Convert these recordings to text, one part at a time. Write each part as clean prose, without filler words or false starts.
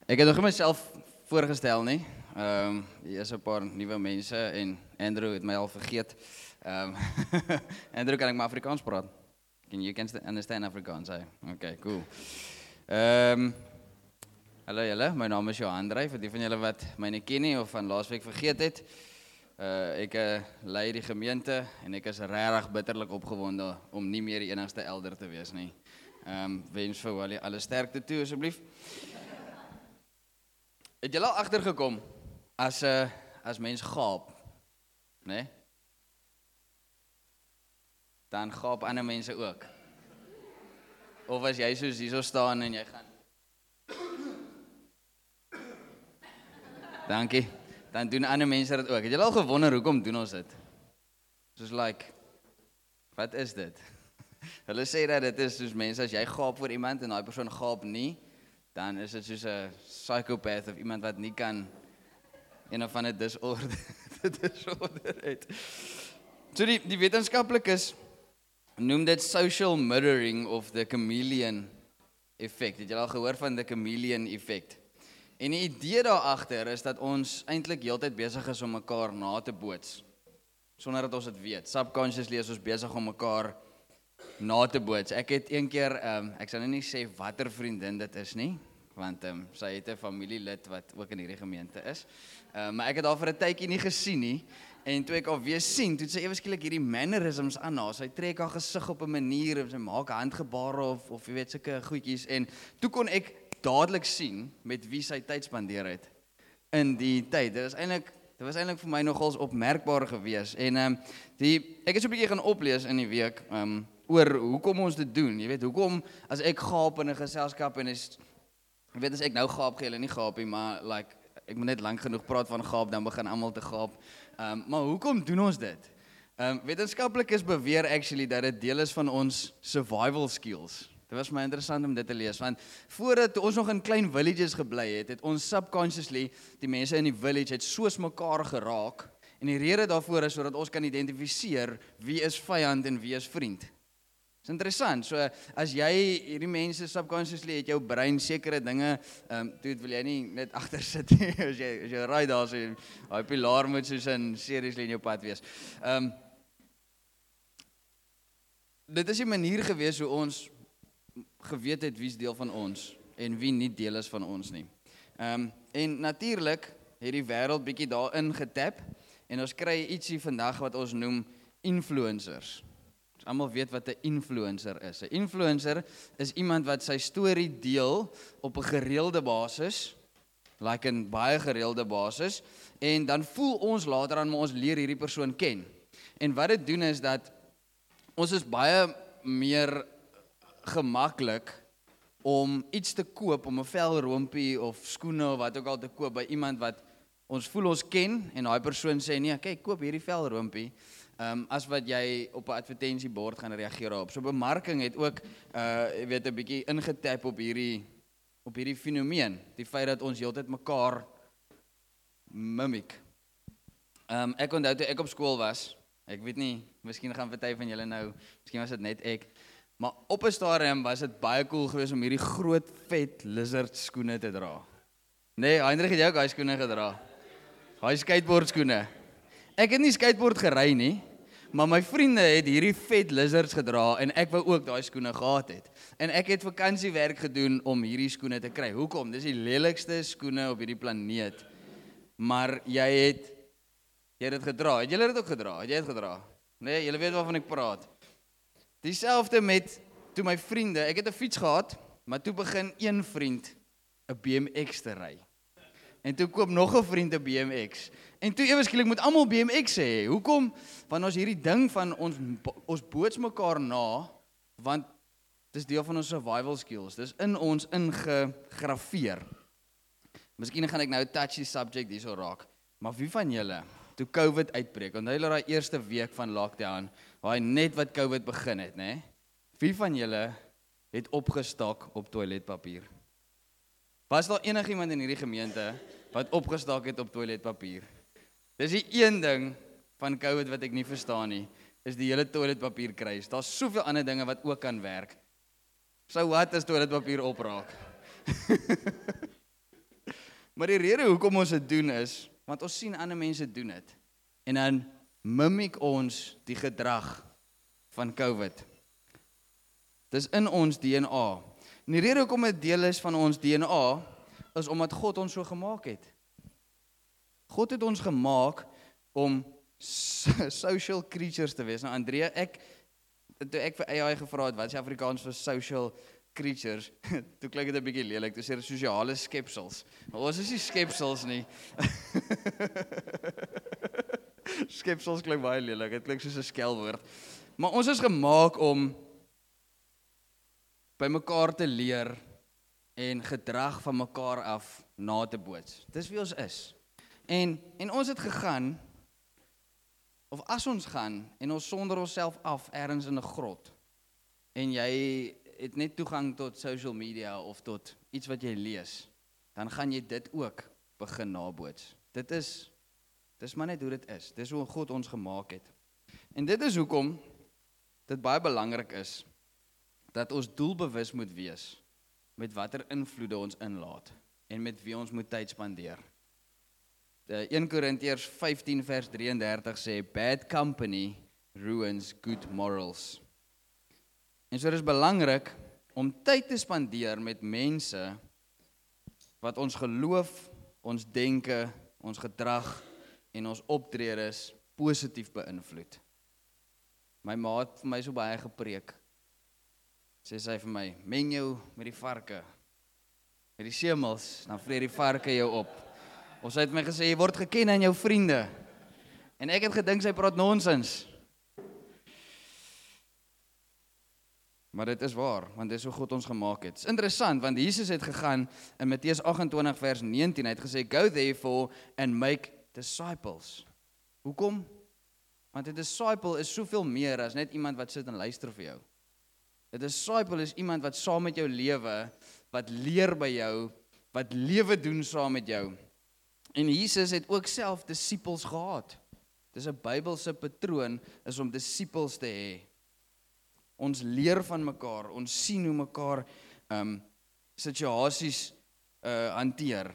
Ek het nog nie myself voorgestel nie. Hier is 'n paar nuwe mense en Andrew het my al vergeet. Andrew, kan ek maar Afrikaans praat? Can you understand Afrikaans? Okay, cool. Hallo julle, my naam is Johan Drey, vir die van julle wat my nie ken nie of van laasweek vergeet het. Ek lei die gemeente en ek is regtig bitterlik opgewonde om nie meer die enigste elder te wees nie. Wens vir Wally alle sterkte toe asseblief. Het julle al agtergekom as mens gaap, né? Dan gaap ander mense ook. Of as jy soos hierso staan en jy gaan. Dankie. Dan doen ander mense dit ook. Het julle al gewonder hoekom doen ons dit? Soos wat is dit? Hulle sê dat dit is soos mense as jy gaap vir iemand en daai persoon gaap nie, dan is dit soos 'n psychopath of iemand wat nie kan een of ander disorder het. So die wetenskaplikes noem dit social mirroring of the chameleon effect. Het jy al gehoor van die chameleon effect? En die idee daarachter is dat ons eintlik heeltyd besig is om mekaar na te boots, sonder dat ons dit weet. Subconsciously is ons besig om mekaar na te boots. Ek het een keer, ek sal nou nie sê watter vriendin dit is nie, want sy het 'n familielid wat ook in hierdie gemeente is. Maar ek het haar vir 'n tydjie nie gesien nie, en toe ek haar weer sien, toe het sy ewe skielik hierdie mannerisms aan haar. Sy trek haar gesig op 'n manier, en sy maak handgebare of jy weet, sulke goedjies, en toe kon ek dadelik sien met wie sy tyd spandeer het in die tyd. Dit was eintlik vir my nogals opmerkbaar gewees. En ek het so 'n bietjie gaan oplees in die week oor hoekom ons dit doen. Jy weet, hoekom as ek gaap in 'n geselskap en jy weet, as ek nou gaap, gee hulle nie gaap nie, maar ek moet net lank genoeg praat van gaap, dan begin almal te gaap. Maar hoekom doen ons dit? Wetenskaplikes beweer actually dat dit deel is van ons survival skills. Dit was my interessant om dit te lees, want voordat ons nog in klein villages gebly het ons subconsciously, die mense in die village het soos mekaar geraak, en die rede daarvoor is sodat ons kan identifiseer wie is vyand en wie is vriend. Dit is interessant, so as jy hierdie mense subconsciously het jou brein sekere dinge, toe wil jy nie net agter sit nie, as jy raai daar, so die pilaar moet soos in seriously in jou pad wees. Dit is die manier gewees hoe ons geweet het wie is deel van ons en wie nie deel is van ons nie. En natuurlik het die wêreld bietjie daarin getap en ons kry ietsie vandag wat ons noem influencers. Ons almal weet wat 'n influencer is. 'n Influencer is iemand wat sy storie deel op 'n gereelde basis, in baie gereelde basis, en dan voel ons later aan, maar ons leer hierdie persoon ken. En wat dit doen is dat ons is baie meer gemaklik om iets te koop, om 'n velrompie of skoene of wat ook al te koop by iemand wat ons voel ons ken, en daai persoon sê, nee, kyk, koop hierdie velrompie, as wat jy op 'n advertensiebord gaan reageer op. So bemarking het ook, jy weet, 'n bietjie ingetap op hierdie fenomeen, die feit dat ons heeltyd mekaar mimiek. Ek onthou toe ek op skool was, ek weet nie, miskien gaan party van julle nou, miskien was dit net ek, maar op 'n stadium was dit baie cool geweest om hierdie groot vet lizard skoene te dra. Nee, Heinrich het jy ook daai skoene gedra. Daai skateboard skoene. Ek het nie skateboard gery nie, maar my vriende het hierdie vet lizards gedra en ek wou ook daai skoene gehad het. En ek het vakansiewerk gedoen om hierdie skoene te kry. Hoekom? Dis die lelikste skoene op hierdie planeet. Maar jy het dit gedra. Het julle dit ook gedra? Het jy dit gedra? Nee, julle weet waarvan ek praat. Dieselfde met toe my vriende, ek het 'n fiets gehad, maar toe begin een vriend 'n BMX te ry. En toe koop nog 'n vriend 'n BMX. En toe ewe skielik moet almal BMX hê. Hoekom? Want ons hierdie ding van ons boots mekaar na, want dis deel van ons survival skills. Dis in ons ingegrafeer. Miskien gaan ek nou 'n touchy subject hierso raak, maar wie van julle toe COVID uitbreek, onthou julle daai eerste week van lockdown, waar net wat COVID begin het, né? Wie van julle het opgestak op toiletpapier? Was daar enigiemand in hierdie gemeente wat opgestak het op toiletpapier? Dis die een ding van COVID wat ek nie verstaan nie, is die hele toiletpapier kruis. Daar's soveel ander dinge wat ook kan werk. So wat as toiletpapier opraak? Maar die rede hoekom ons dit doen is, want ons sien ander mense doen dit. En dan mimiek ons die gedrag van COVID. Dis in ons DNA. En die rede hoekom dit deel is van ons DNA, is omdat God ons so gemaak het. God het ons gemaak om social creatures te wees. Nou Andrea, toe ek vir AI gevra het, wat is Afrikaans vir social creatures, toe klink dit 'n bietjie lelik, toe sê dit sosiale skepsels. Maar ons is nie skepsels nie. Skepsels klink baie lelik, dit klink soos 'n skelwoord. Maar ons is gemaak om by mekaar te leer en gedrag van mekaar af na te boots. Dis wie ons is. En ons het gegaan, of as ons gaan, en ons sonder onsself af ergens in 'n grot, en jy het net toegang tot social media of tot iets wat jy lees, dan gaan jy dit ook begin naboots. Dis maar net hoe dit is. Dis hoe God ons gemaak het. En dit is hoekom dit baie belangrik is, dat ons doelbewus moet wees, met watter invloede ons inlaat, en met wie ons moet tyd spandeer. 1 Korintiërs 15 vers 33 sê, bad company ruins good morals. En so is belangrik om tyd te spandeer met mense wat ons geloof, ons denke, ons gedrag en ons optredes positief beïnvloed. My ma het vir my so baie gepreek. Sê sy vir my, meng jou met die varke, met die semels, dan vreet die varke jou op. Of sy het my gesê, jy word geken aan jou vriende. En ek het gedink sy praat nonsens. Maar dit is waar, want dit is hoe God ons gemaak het. Het is interessant, want Jesus het gegaan in Matteus 28 vers 19, hy het gesê, go therefore and make disciples. Hoekom? Want 'n disciple is soveel meer as net iemand wat sit en luister vir jou. 'n Disciple is iemand wat saam met jou lewe, wat leer by jou, wat lewe doen saam met jou. En Jesus het ook self disippels gehad. Dis 'n Bybelse patroon, is om disippels te hê. Ons leer van mekaar, ons sien hoe mekaar situasies hanteer.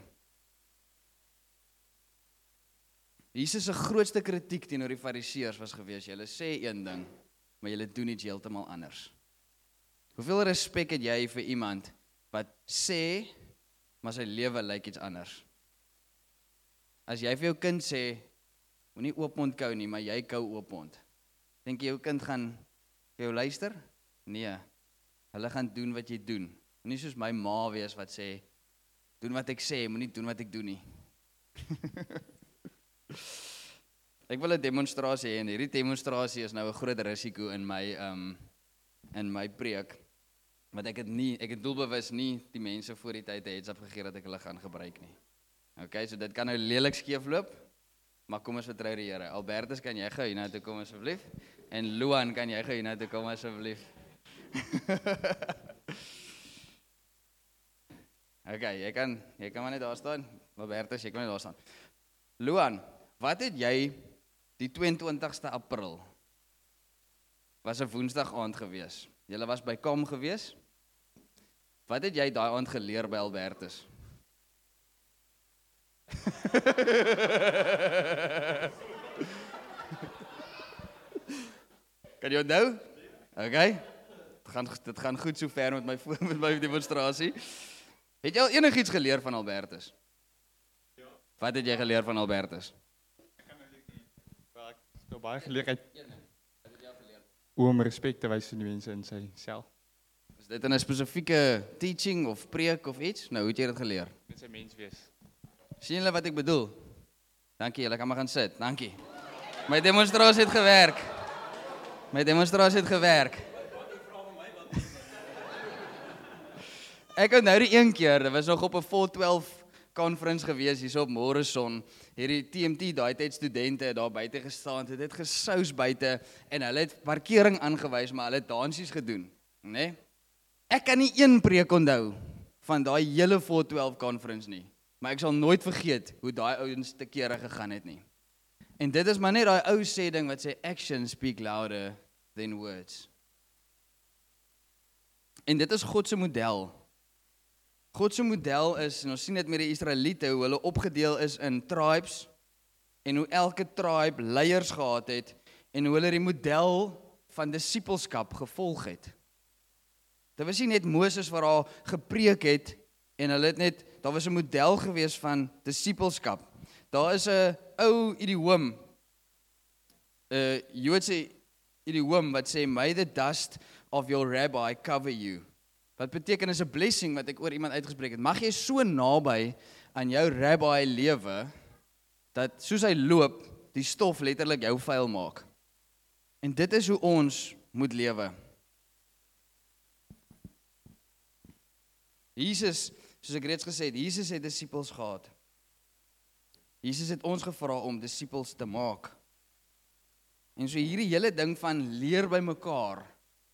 Jesus se grootste kritiek teenoor die Fariseërs was gewees, julle sê een ding, maar julle doen iets heeltemal anders. Hoeveel respek het jy vir iemand wat sê, maar sy lewe lyk iets anders? As jy vir jou kind sê, moenie oopmond kou nie, maar jy kou oopmond. Dink jy jou kind gaan vir jou luister? Nee, hulle gaan doen wat jy doen. Moenie soos my ma wees wat sê, doen wat ek sê, moenie doen wat ek doen nie. Ek wil 'n demonstrasie hê, en hierdie demonstrasie is nou 'n groot risiko in my preek, want ek het doelbewus nie die mense voor die tyd 'n heads up gegee dat ek hulle gaan gebruik nie. Okay, so dit kan nou lelik skeefloop, maar kom ons vertrou die Here. Albertus, kan jy gou hiernatoe kom asseblief? En Luan, kan jy gou hiernatoe kom asseblief? Okay, jy kan maar net daar staan. Albertus, jy kan net daar staan. Luan, wat het jy die 22ste April, was 'n Woensdag aand gewees. Julle was by Kam gewees. Wat het jy daai aand geleer by Albertus? Kan jy onthou? Okay. Dit gaan goed so ver met my demonstrasie. Het jy al enigiets geleer van Albertus? Ja. Wat het jy geleer van Albertus? Ek kan eintlik nie. Wel, ek het baie geleer uit Wat het jy geleer? hoe om respek te wys vir die mense in sy self. Is dit in 'n spesifieke teaching of preek of iets? Nou, hoe het jy dit geleer? Met sy mens wees. Sien julle wat ek bedoel? Dankie, julle kan maar gaan sit. Dankie. My demonstrasie het gewerk. Ek onthou die een keer, dit was nog op 'n 412 conference gewees hier op Morrison. Hierdie TMT daai tyd studente het daar buite gestaan, het dit gesous buite en hulle het parkering aangewys, maar hulle het dansies gedoen, né? Ek kan nie een preek onthou van daai hele 412 conference nie, maar ek sal nooit vergeet hoe daai ouens te kere gegaan het nie. En dit is maar net daai ou sê ding wat sê actions speak louder than words. En dit is God se model. God se model is, en ons sien dit met die Israeliete, hoe hulle opgedeel is in tribes, en hoe elke tribe leiers gehad het, en hoe hulle die model van disippelskap gevolg het. Dit was nie net Moses wat daar gepreek het, en hulle het net, daar was 'n model gewees van disippelskap. Daar is 'n ou idioom, 'n Joodse idioom wat sê, may the dust of your rabbi cover you. Wat beteken is 'n blessing wat ek oor iemand uitgespreek het. Mag jy so naby aan jou rabbi lewe, dat soos hy loop, die stof letterlik jou vuil maak. En dit is hoe ons moet lewe. Jesus, soos ek reeds gesê het, Jesus het disippels gehad. Jesus het ons gevra om disippels te maak. En so hierdie hele ding van leer by mekaar,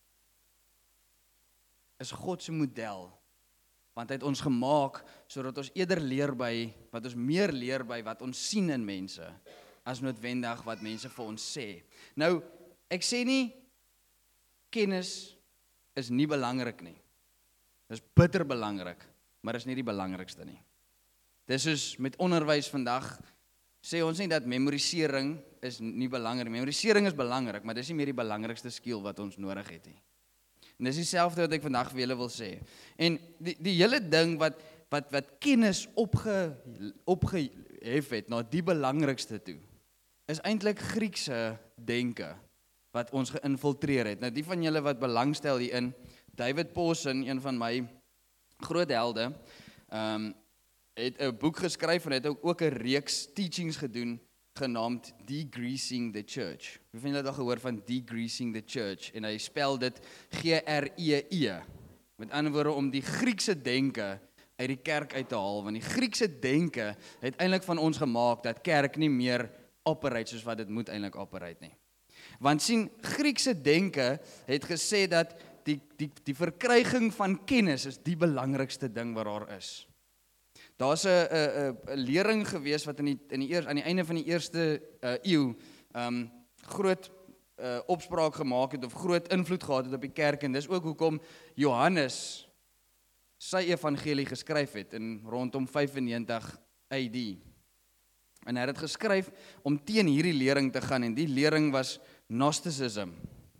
is God se model. Want hy het ons gemaak, sodat ons eerder leer by, wat ons meer leer by wat ons sien in mense, as noodwendig wat mense vir ons sê. Nou, ek sê nie, kennis is nie belangrik nie. Dis bitter belangrik, maar is nie die belangrikste nie. Dis soos met onderwys vandag, sê ons nie dat memorisering is nie belangrik. Memorisering is belangrik, maar dis nie meer die belangrikste skill wat ons nodig het nie. En dis dieselfde wat ek vandag vir julle wil sê. En die hele ding wat kennis opgehef het na die belangrikste toe, is eintlik Griekse denke wat ons geïnfiltreer het. Nou die van julle wat belangstel hierin, David Pawson, een van my groot helde, het 'n boek geskryf en het ook 'n reeks teachings gedoen genaamd Degreasing the Church. Wie van julle het al gehoor van Degreasing the Church? En hy spel dit G-R-E-E. Met ander woorde om die Griekse denke uit die kerk uit te haal, want die Griekse denke het eintlik van ons gemaak dat kerk nie meer operate soos wat dit moet eintlik operate nie. Want sien, Griekse denke het gesê dat die verkryging van kennis is die belangrikste ding wat daar is. Daar's 'n lering gewees wat aan die einde van die eerste eeu groot opspraak gemaak het of groot invloed gehad het op die kerk, en dis ook hoekom Johannes sy evangelie geskryf het in rondom 95 AD. En hy het dit geskryf om teen hierdie lering te gaan, en die lering was Gnosticism.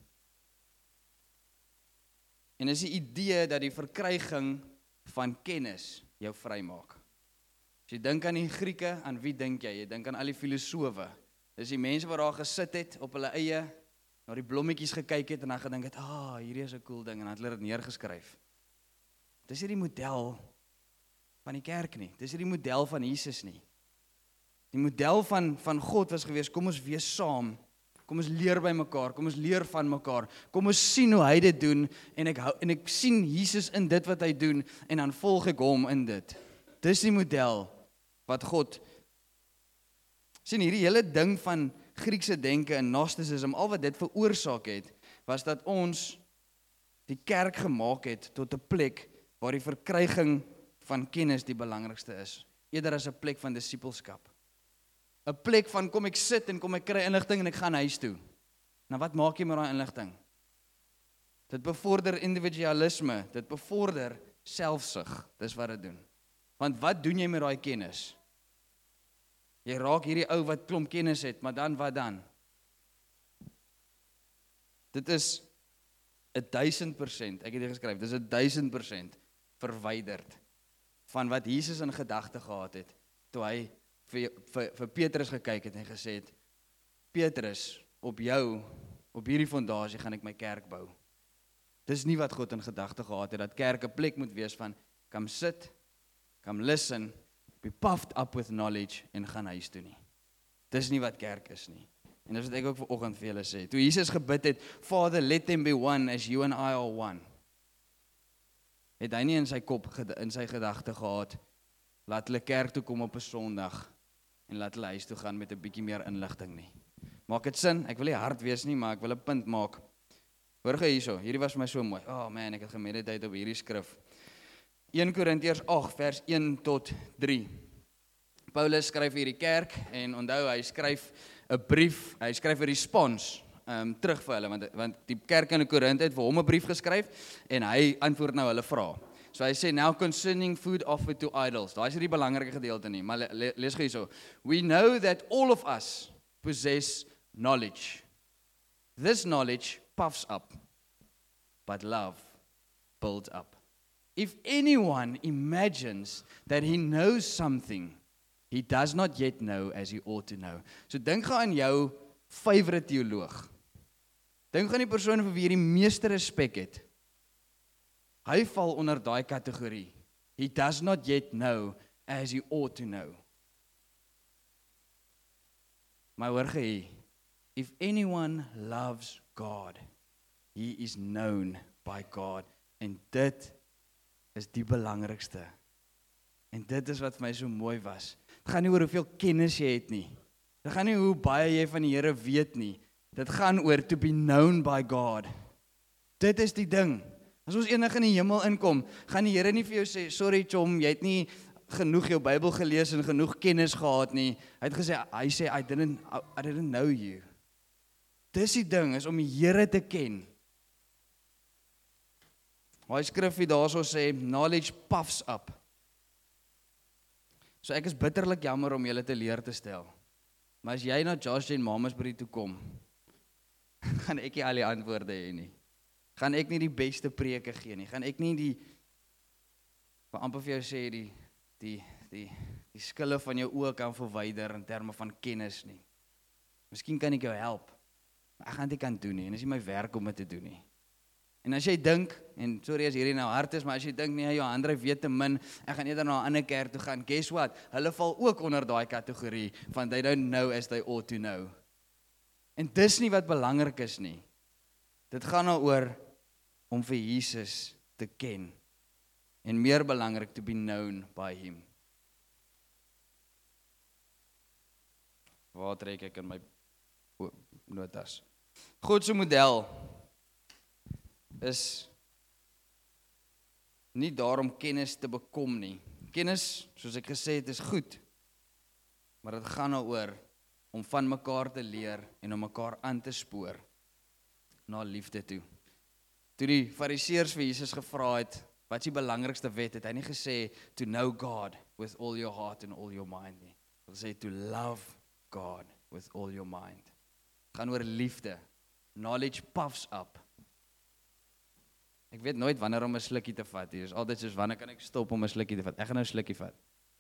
En is die idee dat die verkryging van kennis jou vrymaak. As jy dink aan die Grieke, aan wie dink jy? Jy dink aan al die filosowe. Dis die mense wat daar gesit het op hulle eie, na die blommetjies gekyk het en dan gedink het, hierdie is 'n cool ding, en dan het hulle dit neergeskryf. Dis nie die model van die kerk nie. Dis nie die model van Jesus nie. Die model van God was gewees, kom ons wees saam, kom ons leer by mekaar, kom ons leer van mekaar, kom ons sien hoe hy dit doen, en ek sien Jesus in dit wat hy doen, en dan volg ek hom in dit. Dis die model wat God, sien hierdie hele ding van Griekse denke en Gnosticism, al wat dit veroorsaak het, was dat ons die kerk gemaak het tot 'n plek waar die verkryging van kennis die belangrikste is, eerder as 'n plek van disippelskap. 'n Plek van kom ek sit en kom ek kry inligting en ek gaan huis toe. Nou wat maak jy met daai inligting? Dit bevorder individualisme, dit bevorder selfsug, dis wat dit doen. Want wat doen jy met daai kennis? Jy raak hierdie ou wat klomp kennis het, maar dan wat dan? Dit is 1000%, ek het dit geskryf, dit is 1000% verwyderd van wat Jesus in gedagte gehad het, toe hy vir Petrus gekyk het en gesê het, Petrus, op hierdie fondasie gaan ek my kerk bou. Dis nie wat God in gedagte gehad het, dat kerk 'n plek moet wees van, come sit, come listen, be puffed up with knowledge, en gaan huis toe nie. Dis nie wat kerk is nie. En dis wat ek ook vanoggend vir julle sê. Toe Jesus gebid het, Father, let them be one as you and I are one, het hy nie in sy kop, in sy gedagte gehad, laat hulle kerk toe kom op 'n Sondag, en laat hulle huis toe gaan met 'n bietjie meer inligting nie. Maak dit sin? Ek wil nie hard wees nie, maar ek wil 'n punt maak. Hoor gou hierso, hierdie was vir my so mooi. Man, ek het gemeditate op hierdie skrif. 1 Korintiërs 8 vers 1 tot 3. Paulus skryf hierdie kerk, en onthou, hy skryf 'n brief, hy skryf 'n respons terug vir hulle, want die kerk in Korinthe het vir hom 'n brief geskryf, en hy antwoord nou hulle vrae. So hy sê, now concerning food offered to idols. Daai is nie die belangrike gedeelte nie, maar lees gou hierso. We know that all of us possess knowledge. This knowledge puffs up, but love builds up. If anyone imagines that he knows something, he does not yet know as he ought to know. So dink gou aan jou favourite teoloog. Dink aan die persoon vir wie jy die meeste respek het. Hy val onder daai kategorie. He does not yet know as he ought to know. Maar hoor gee, if anyone loves God, he is known by God. En dit is die belangrikste. En dit is wat vir my so mooi was. Dit gaan nie oor hoeveel kennis jy het nie. Dit gaan nie hoe baie jy van die Here weet nie. Dit gaan oor to be known by God. Dit is die ding. As ons eendag in die hemel inkom, gaan die Here nie vir jou sê, sorry chom, jy het nie genoeg jou Bybel gelees en genoeg kennis gehad nie. Hy sê, I didn't know you. Dis die ding, is om die Here te ken. Hy skrif hier daarso sê, knowledge puffs up. So ek is bitterlik jammer om julle te leer te stel. Maar as jy na Josh en Mamasbury toe kom, gaan ek nie al die antwoorde hê nie. Gaan ek nie die beste preke gee nie. Gaan ek nie wat amper vir jou sê, die skille van jou oë kan verwyder in terme van kennis nie. Miskien kan ek jou help, maar ek gaan dit kan doen nie, en dit is nie my werk om dit te doen nie. En as jy dink, en sorry as hierdie nou hard is, maar as jy dink, nee, Johan weet te min, ek gaan eerder na 'n ander kerk toe gaan, guess what? Hulle val ook onder daai kategorie van they don't know as they ought to know. En dis nie wat belangrik is nie. Dit gaan nou oor om vir Jesus te ken. En meer belangrik, to be known by him. Waar trek ek in my notas? God se model is nie daar om kennis te bekom nie. Kennis, soos ek gesê het, is goed. Maar dit gaan nou oor om van mekaar te leer en om mekaar aan te spoor na liefde toe. Toe die Fariseërs vir Jesus gevra het, wat is die belangrikste wet, het hy nie gesê to know God with all your heart and all your mind nie. Hy sê to love God with all your mind. Het gaan oor liefde. Knowledge puffs up. Ek weet nooit wanneer om 'n slukkie te vat. Hier is altyd soos, wanneer kan ek stop om 'n slukkie te vat? Ek gaan nou 'n slukkie vat.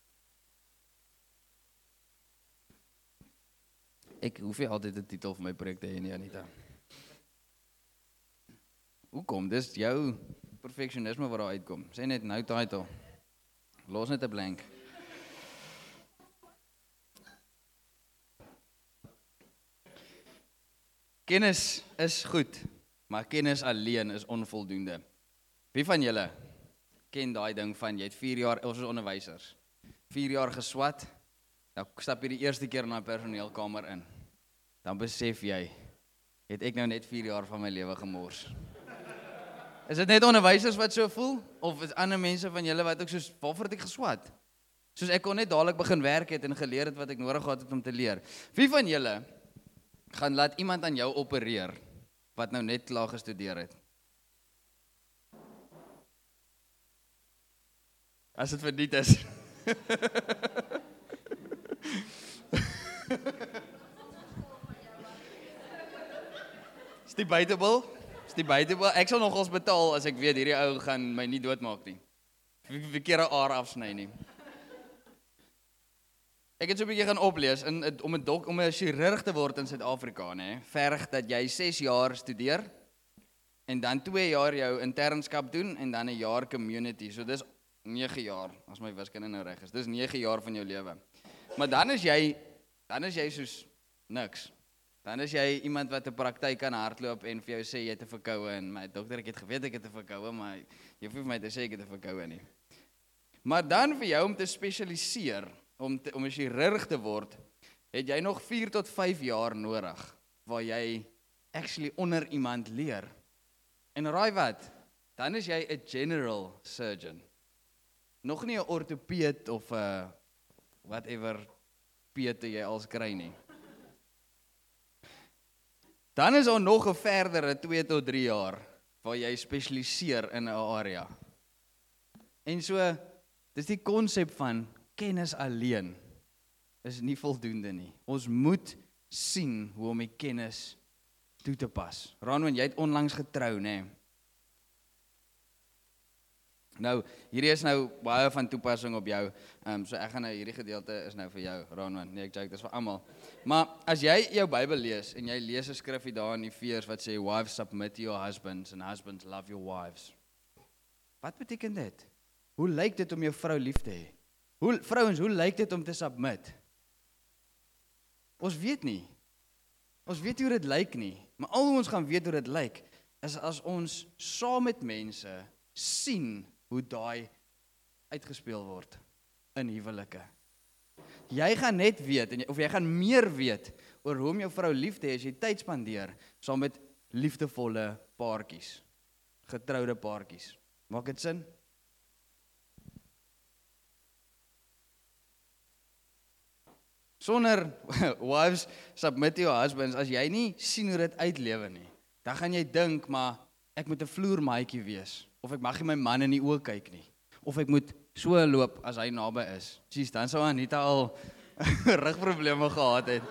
Ek hoef nie altyd 'n titel vir my preek te hê nie, Anita. Hoekom? Dis jou perfectionisme wat daar uitkom. Sê net nou title. Los net 'n blank. Kennis is goed, maar kennis alleen is onvoldoende. Wie van julle ken daai ding van, jy het 4 jaar, ons is onderwysers, 4 jaar geswat, nou stap jy die eerste keer na 'n personeelkamer in, dan besef jy, het ek nou net 4 jaar van my lewe gemors. Is dit net onderwysers wat so voel? Of is ander mense van julle wat ook soos, waarvoor het ek geswat? Soos ek kon net dadelik begin werk het en geleer het wat ek nodig gehad het om te leer. Wie van julle gaan laat iemand aan jou opereer, wat nou net klaar gestudeer het? As dit verniet is. Is die buitebel? Is die buitebel? Ek sal nogals betaal as ek weet hierdie ou gaan my nie doodmaak nie. Verkeerde aar afsny nie. Ek het so 'n bietjie gaan oplees, om 'n chirurg te word in Suid-Afrika, verg dat jy 6 jaar studeer, en dan 2 jaar jou internskap doen, en dan 'n jaar community, so dis 9 jaar, as my wiskunde nou reg is, dis 9 jaar van jou lewe. Maar dan is jy soos niks. Dan is jy iemand wat 'n praktyk kan hardloop en vir jou sê jy het 'n verkoue, en my dokter, ek het geweet ek het 'n verkoue, maar jy hoef vir my te sê ek het 'n verkoue nie. Maar dan vir jou om te spesialiseer, om 'n chirurg te word, het jy nog 4 tot 5 jaar nodig, waar jy actually onder iemand leer. En raai wat? Dan is jy 'n general surgeon. Nog nie 'n ortopeed of 'n whatever pete jy als kry nie. Dan is daar nog 'n verdere 2 tot 3 jaar, waar jy spesialiseer in 'n area. En so, dis die konsep van kennis alleen is nie voldoende nie. Ons moet sien hoe om die kennis toe te pas. Ranwan, jy het onlangs getrou, né? Nou, hierdie is nou baie van toepassing op jou. So ek gaan nou hierdie gedeelte is nou vir jou, Ranwan. Nee, ek joke, dis vir almal. Maar as jy jou Bybel lees en jy lees 'n skrifgie daar in Efesiërs wat sê wives submit to your husbands and husbands love your wives. Wat beteken dit? Hoe lyk dit om jou vrou lief te hê? Vrouens, hoe lyk dit om te submit? Ons weet nie. Ons weet nie hoe dit lyk nie. Maar al hoe ons gaan weet hoe dit lyk, is as ons saam met mense sien hoe daai uitgespeel word in huwelike. Jy gaan net weet, of jy gaan meer weet oor hoe om jou vrou lief te hê as jy tyd spandeer saam met liefdevolle paartjies, getroude paartjies. Maak dit sin? Sonder wives submit to your husbands, as jy nie sien hoe dit uitlewe nie, dan gaan jy dink, maar ek moet 'n vloermaatjie wees, of ek mag nie my man in die oë kyk nie, of ek moet so loop as hy naby is. Jeez, dan sou Anita al rugprobleme gehad het.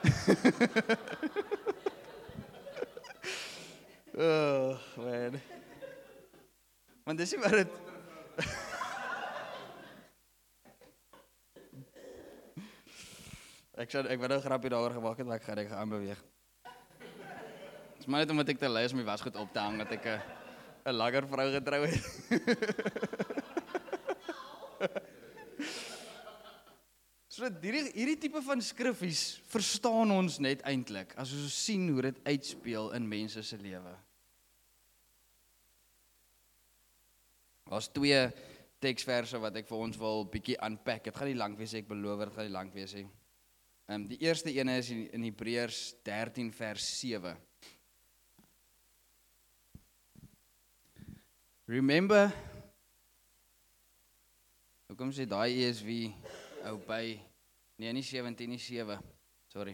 Oh, man. Want dis nie wat dit Ek wou nou 'n grapie daaroor gemaak het, maar ek gaan aanbeweeg. Dis maar net omdat ek te lui is om die wasgoed op te hang, dat ek 'n langer vrou getrou het. So hierdie tipe van skriffies verstaan ons net eintlik as ons sien hoe dit uitspeel in mense se lewe. Daar's 2 teksverse wat ek vir ons wil bietjie unpack. Dit gaan nie lank wees, ek beloof dit gaan nie lank wees nie. Die eerste ene is in Hebreërs 13 vers 7. Remember, hoekom sê daai ESV by, nee nie 17, nie 7, sorry.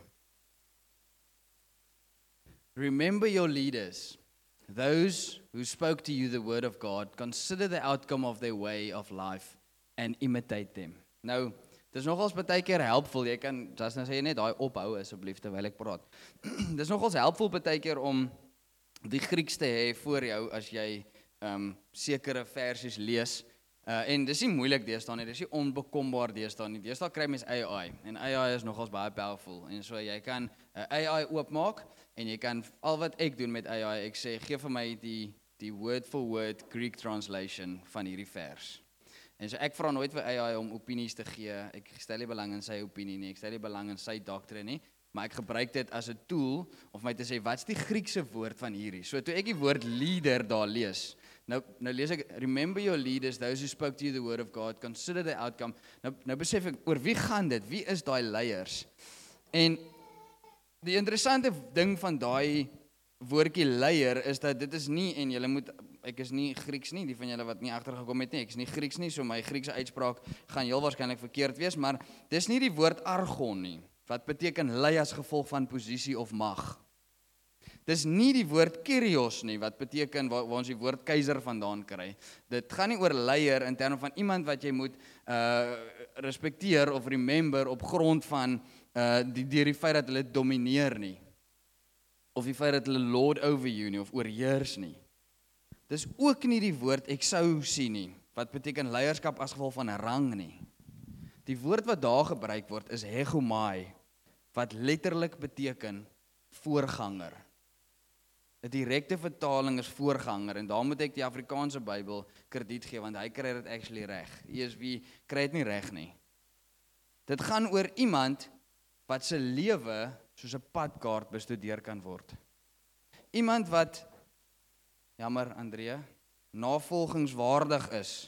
Remember your leaders, those who spoke to you the word of God, consider the outcome of their way of life and imitate them. Nou, dis nogals baie keer helpful, jy kan, as nou sê jy net daai ophou asseblief terwyl ek praat. Dis nogals helpful baie keer om die Grieks te hê voor jou as jy sekere versies lees. En dis nie moeilik deesdae nie, dis nie onbekombaar deesdae nie. Deesdae kry mens AI en AI is nogals baie powerful. En so jy kan AI oopmaak en jy kan al wat ek doen met AI, ek sê gee vir my die word for word Greek translation van hierdie vers. En so ek vra nooit vir AI om opinies te gee. Ek stel nie belang in sy opinie nie, ek stel nie belang in sy doctrine nie, maar ek gebruik dit as 'n tool om my te sê wat's die Griekse woord van hierdie. So toe ek die woord leader daar lees, nou lees ek, remember your leaders, those who spoke to you the word of God, consider the outcome. Nou besef ek, oor wie gaan dit? Wie is daai leiers? En die interessante ding van daai woordjie leier is dat dit is nie, en julle moet, ek is nie Grieks nie, die van julle wat nie agtergekom het nie, ek is nie Grieks nie, so my Griekse uitspraak gaan heel waarskynlik verkeerd wees, maar dis nie die woord argon nie, wat beteken lei as gevolg van posisie of mag. Dis nie die woord kyrios nie, wat beteken waar ons die woord keiser vandaan kry. Dit gaan nie oor leier in terme van iemand wat jy moet respekteer of remember op grond van deur die feit dat hulle domineer nie. Of die feit dat hulle lord over you nie, of oorheers nie. Dis ook nie die woord exousie nie, wat beteken leierskap as gevolg van 'n rang nie. Die woord wat daar gebruik word is hegomai, wat letterlik beteken voorganger. 'n Direkte vertaling is voorganger, en daar moet ek die Afrikaanse Bybel krediet gee, want hy kry dit actually reg. ESV kry dit nie reg nie. Dit gaan oor iemand wat se lewe soos 'n padkaart bestudeer kan word. Iemand wat, jammer Andrea, navolgingswaardig is.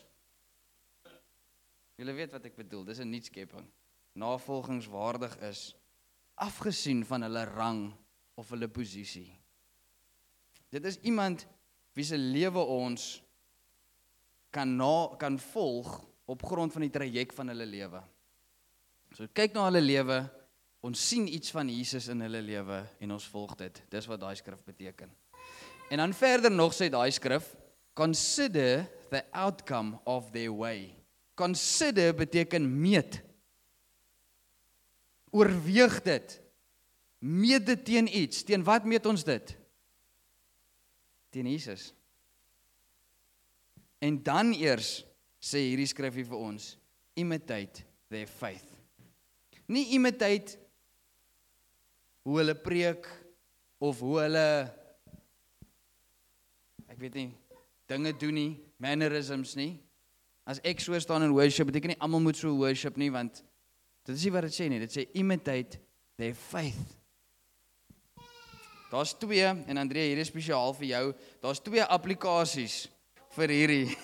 Julle weet wat ek bedoel, dis 'n nuutskepping. Navolgingswaardig is, afgesien van hulle rang of hulle posisie. Dit is iemand wie se lewe ons kan volg op grond van die traject van hulle lewe. So kyk na hulle lewe, ons sien iets van Jesus in hulle lewe en ons volg dit. Dis wat daai skrif beteken. En dan verder nog sê daai skrif, Consider the outcome of their way. Consider beteken meet. Oorweeg dit. Meet dit teen iets. Teen wat meet ons dit? Teen Jesus. En dan eers sê hierdie skrifgie vir ons, imitate their faith. Nie imitate hoe hulle preek, of hoe hulle, ek weet nie, dinge doen nie, mannerisms nie. As ek so staan in worship, beteken nie almal moet so worship nie, want dit is nie wat dit sê nie, dit sê imitate their faith. Daar's 2, en Andrea, hierdie is spesiaal vir jou, daar's 2 applikasies vir hierdie.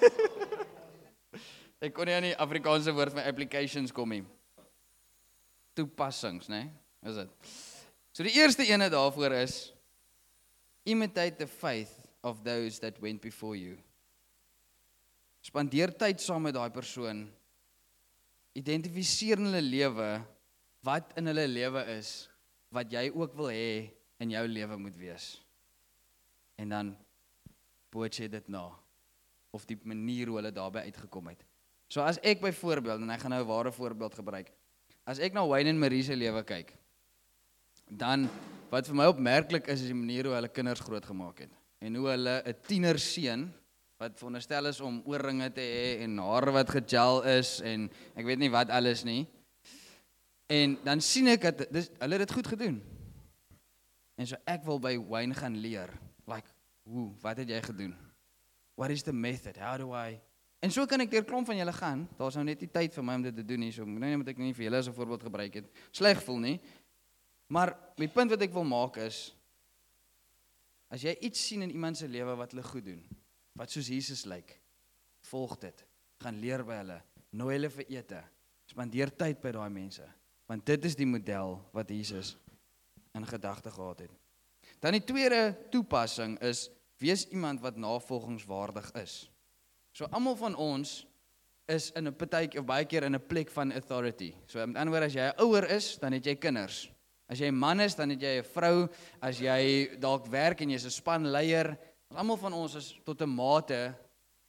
Ek kon nie aan die Afrikaanse woord van applications kom nie. Toepassings, né? Is dit? So die eerste ene daarvoor is, imitate the faith of those that went before you. Spandeer tyd saam met daai persoon, identifiseer in hulle lewe, wat in hulle lewe is, wat jy ook wil hê in jou lewe moet wees. En dan boot jy dit na, of die manier hoe hulle daarby uitgekom het. So as ek byvoorbeeld, en ek gaan nou 'n ware voorbeeld gebruik, as ek na Wayne en Marie se lewe kyk, dan, wat vir my opmerklik is die manier hoe hulle kinders grootgemaak het, en hoe hulle 'n tienerseun, wat veronderstel is om oorringe te hê, en hare wat gegel is, en ek weet nie wat alles nie, en dan sien ek dat, hulle het dit goed gedoen, en so ek wil by Wayne gaan leer, like, wat het jy gedoen? What is the method? How do I... En so kan ek deur klomp van julle gaan, daar is nou net nie tyd vir my om dit te doen nie, so moet ek nie vir julle as 'n voorbeeld gebruik het, sleg voel nie, maar die punt wat ek wil maak is, as jy iets sien in iemand se lewe wat hulle goed doen, wat soos Jesus lyk, volg dit, gaan leer by hulle, nooi hulle vir ete, spandeer tyd by daai mense, want dit is die model wat Jesus in gedagte gehad het. Dan die tweede toepassing is, wees iemand wat navolgingswaardig is. So almal van ons is in 'n partytjie of baie keer in 'n plek van authority. So met ander woorde, as jy 'n ouer is, dan het jy kinders. As jy 'n man is, dan het jy 'n vrou. As jy dalk werk en jy's 'n spanleier, almal van ons is tot 'n mate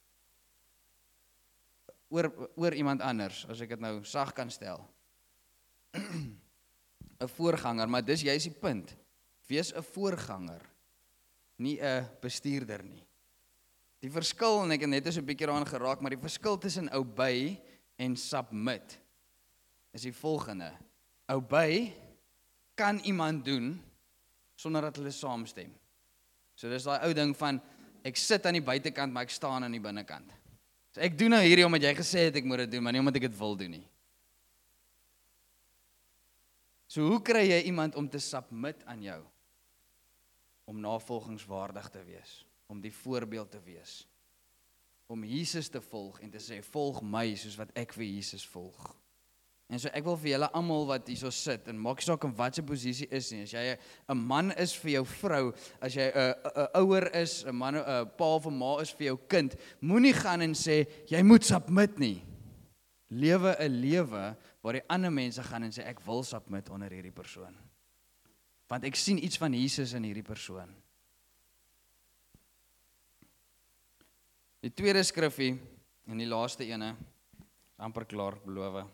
oor iemand anders, as ek dit nou sag kan stel. 'n Voorganger, maar dis juist die punt. Wees 'n voorganger, nie 'n bestuurder nie. Die verskil, en ek het net so 'n bietjie daaraan geraak, maar die verskil tussen obey en submit is die volgende. Obey kan iemand doen sonder dat hulle saamstem. So dis daai ou ding van, ek sit aan die buitekant, maar ek staan aan die binnekant. So ek doen nou hierdie omdat jy gesê het ek moet dit doen, maar nie omdat ek dit wil doen nie. So hoe kry jy iemand om te submit aan jou? Om navolgingswaardig te wees, om die voorbeeld te wees, om Jesus te volg en te sê, volg my soos wat ek vir Jesus volg. En so ek wil vir julle almal wat hierso sit, en maak nie saak in watse posisie is nie, as jy 'n man is vir jou vrou, as jy 'n ouer is, 'n man, 'n pa of 'n ma is vir jou kind, moenie gaan en sê, jy moet submit nie. Lewe 'n lewe waar die ander mense gaan en sê, ek wil submit onder hierdie persoon. Want ek sien iets van Jesus in hierdie persoon. Die tweede skrifgie, en die laaste ene, amper klaar, beloof,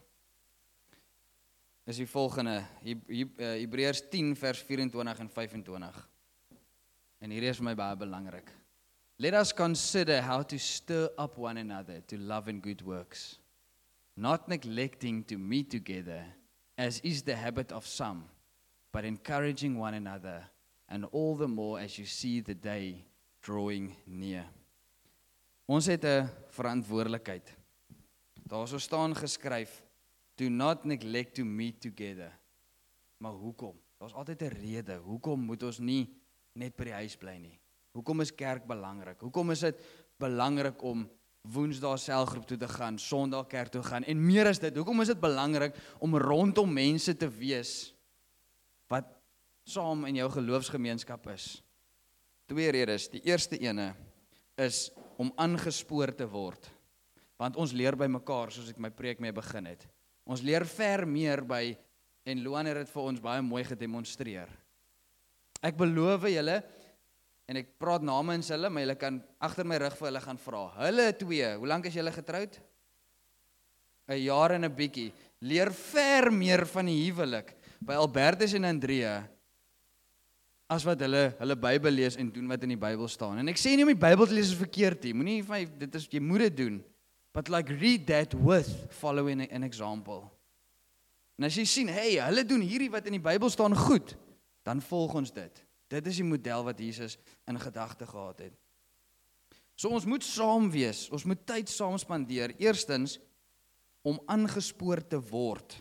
is die volgende, Hebreërs 10 vers 24 en 25. En hierdie is vir my baie belangrik. Let us consider how to stir up one another to love and good works, not neglecting to meet together, as is the habit of some, but encouraging one another, and all the more as you see the day drawing near. Ons het 'n verantwoordelikheid. Daar sou staan geskryf, do not neglect to meet together. Maar hoekom? Daar's altyd 'n rede. Hoekom moet ons nie net by die huis bly nie? Hoekom is kerk belangrik? Hoekom is dit belangrik om Woensdae selgroep toe te gaan, Sondag kerk toe gaan, en meer as dit, hoekom is dit belangrik om rondom mense te wees wat saam in jou geloofsgemeenskap is? 2 redes. Die eerste ene is om aangespoor te word, want ons leer by mekaar, soos ek my preek mee begin het. Ons leer ver meer by, en Luan het dit vir ons baie mooi gedemonstreer. Ek beloof julle, en ek praat namens hulle, maar julle kan agter my rug vir hulle gaan vra. Hulle twee, hoe lank is julle getroud? 'n jaar en 'n bietjie. Leer ver meer van die huwelik by Albertus en Andrea as wat hulle Bybel lees en doen wat in die Bybel staan. En ek sê nie om die Bybel te lees is verkeerd nie. Moenie vir my jy moet dit doen. But like read that with following an example. En as jy sien, hey, hulle doen hierdie wat in die Bybel staan goed, dan volg ons dit. Dit is die model wat Jesus in gedagte gehad het. So ons moet saam wees, ons moet tyd saam spandeer. Eerstens, om aangespoor te word.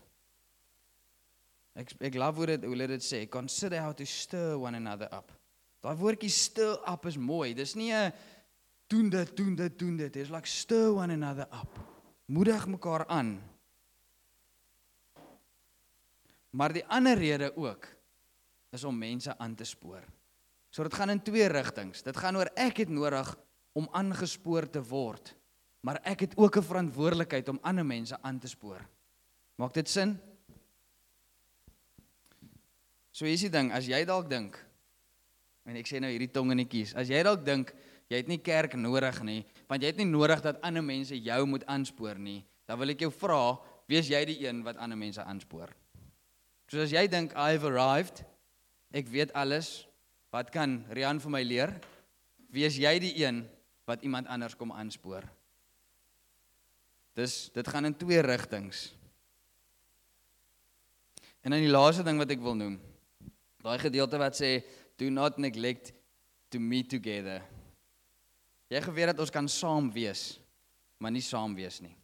Ek love hoe dit sê, consider how to stir one another up. Daai woordjie stir up is mooi, dis nie 'n doen dit, it's like stir one another up. Moedig mekaar aan. Maar die ander rede ook, is om mense aan te spoor. So dit gaan in twee rigtings. Dit gaan oor ek het nodig om aangespoor te word, maar ek het ook 'n verantwoordelikheid om ander mense aan te spoor. Maak dit sin? So hier is die ding, as jy dalk dink, en ek sê nou hierdie tong in die kies, as jy dalk dink, jy het nie kerk nodig nie, want jy het nie nodig dat ander mense jou moet aanspoor nie, dan wil ek jou vra, wees jy die een wat ander mense aanspoor? So as jy dink, I've arrived, ek weet alles, wat kan Rian vir my leer? Wees jy die een wat iemand anders kom aanspoor? Dit gaan in twee rigtings. En dan die laaste ding wat ek wil noem, daai gedeelte wat sê, do not neglect to meet together. Jy geweet dat ons kan saam wees, maar nie saam wees nie.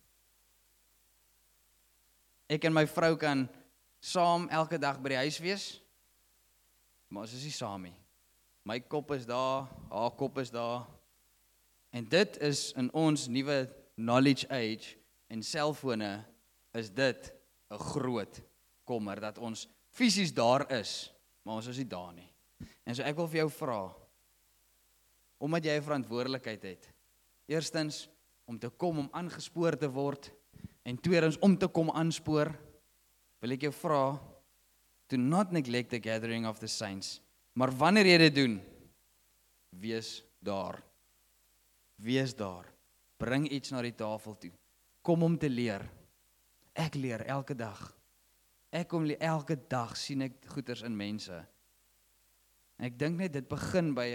Ek en my vrou kan saam elke dag by die huis wees, maar ons is nie saam nie. My kop is daar, haar kop is daar. En dit is in ons nuwe knowledge age en selfone is dit 'n groot kommer dat ons fisies daar is, maar ons is nie daar nie. En so ek wil vir jou vra, omdat jy 'n verantwoordelikheid het. Eerstens om te kom om aangespoor te word en tweedens om te kom aanspoor, wil ek jou vra, do not neglect the gathering of the saints. Maar wanneer jy dit doen, wees daar. Wees daar. Bring iets na die tafel toe. Kom om te leer. Ek leer elke dag. Elke dag sien ek goeders in mense. En ek dink net dit begin by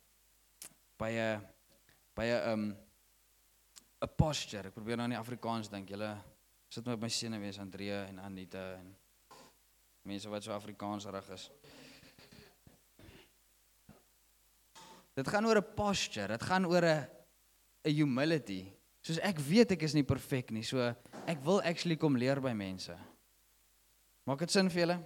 'n posture. Ek probeer nou in die Afrikaans dink. Julle sit met my senuwees, Andrea en Anita en mense wat so Afrikaansrig is. Dit gaan oor 'n posture, dit gaan oor 'n humility. Soos ek weet ek is nie perfek nie, so ek wil actually kom leer by mense. Maak dit sin vir julle?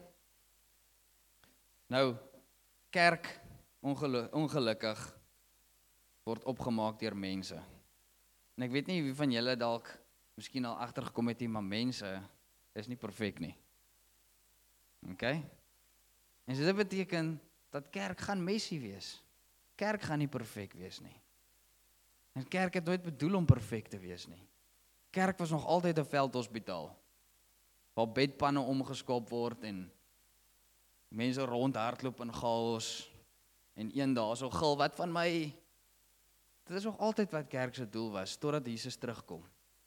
Nou, kerk ongelukkig word opgemaak deur mense. En ek weet nie wie van julle dalk miskien al agtergekom het nie, maar mense is nie perfek nie. Okay? En so dit beteken dat kerk gaan messy wees. Kerk gaan nie perfek wees nie. En kerk het nooit bedoel om perfek te wees nie. Kerk was nog altyd 'n veldhospitaal, waar bedpanne omgeskop word en mense rondhardloop in chaos en eendag so gil wat van my. Dit is nog altyd wat kerk se doel was, totdat Jesus terugkom.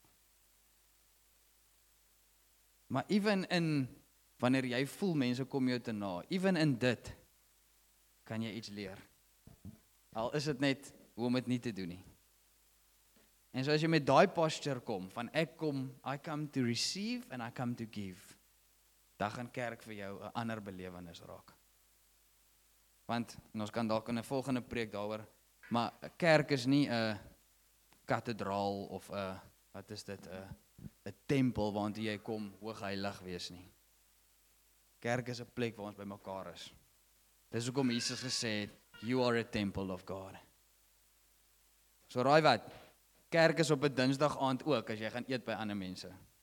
Maar even in, wanneer jy voel mense kom jou te na, even in dit, kan jy iets leer. Al is dit net hoe om dit nie te doen nie. En so as jy met daai posture kom, van ek kom, I come to receive and I come to give, dan gaan kerk vir jou 'n ander belewenis raak. Want, en ons kan dalk in 'n volgende preek daaroor, maar 'n kerk is nie 'n kathedraal of 'n, wat is dit, 'n tempel waartoe jy kom hoogheilig wees nie. Kerk is 'n plek waar ons by mekaar is. Dis hoekom Jesus gesê het, you are a temple of God. So raai wat, kerk is op 'n Dinsdag aand ook, as jy gaan eet by ander mense.